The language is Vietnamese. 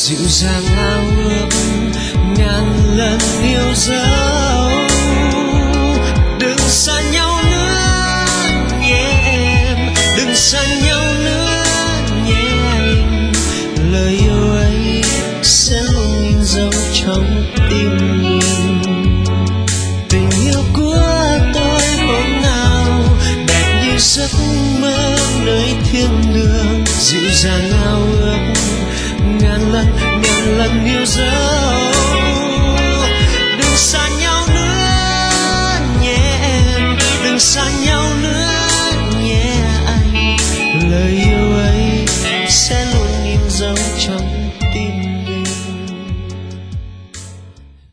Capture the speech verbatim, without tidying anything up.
dịu dàng ao ước ngàn lần yêu dấu. Đừng xa nhau nữa nhé em, đừng xa nhau nữa nhé anh. Lời yêu ấy sẽ luôn in dấu trong tim mình. Tình yêu của tôi hôm nào đẹp như giấc mơ nơi thiên đường, dịu dàng ao ước ngàn lần ngàn lần yêu dấu.